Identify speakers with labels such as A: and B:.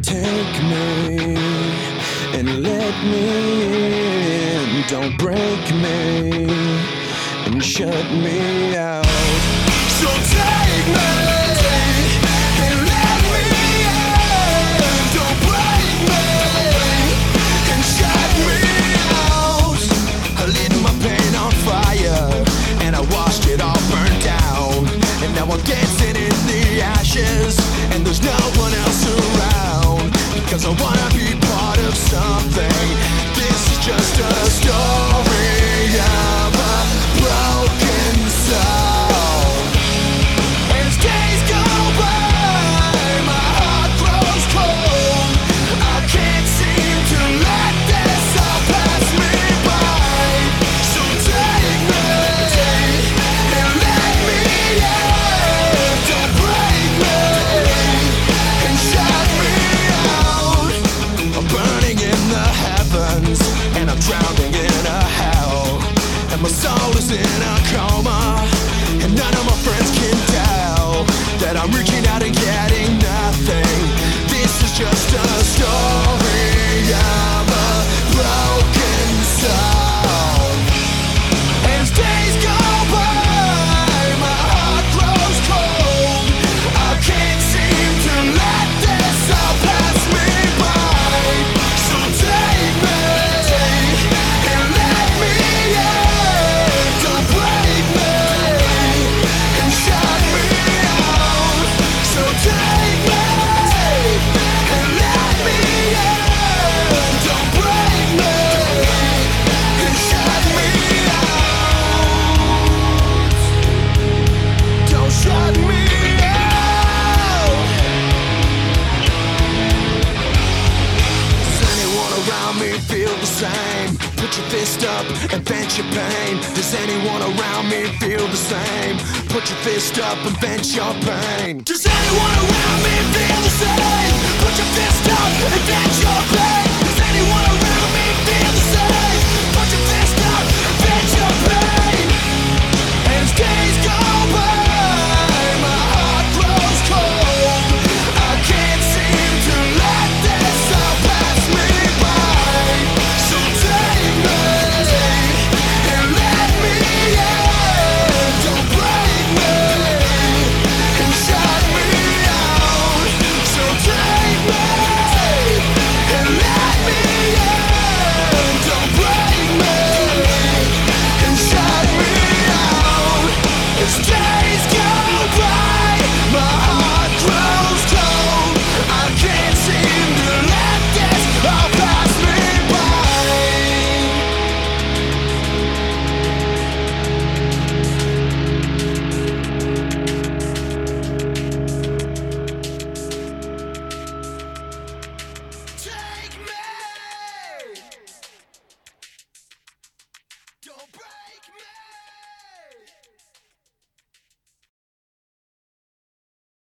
A: Take me and let me in. Don't break me and shut me out. So take me and let me in. Don't break me and shut me out. I lit my pain on fire and I watched it all burn down. And now I'm dancing in the ashes and there's no one else around. Because I wanna be part of something. This is just a story of a broken soul. As days go by, my heart grows cold. I can't seem to let this all pass me by. So take me and let me in. Don't break me and shut me out. I'm burning in the heavens and I'm drowning in a hell. And my soul is in a coma and none of my friends can tell that I'm reaching out and getting nothing. This is just a story of a broken soul. As days go by, my heart grows cold. I can't seem to let this all pass me by. So take me and let me in. Don't break me and shut me out. So take me and let me in. Don't break me and shut me out. Don't shut me out. Does anyone around me feel the same? Put your fist up and vent your pain. Does anyone around me feel the same? Put your fist up and vent your pain. Does anyone around me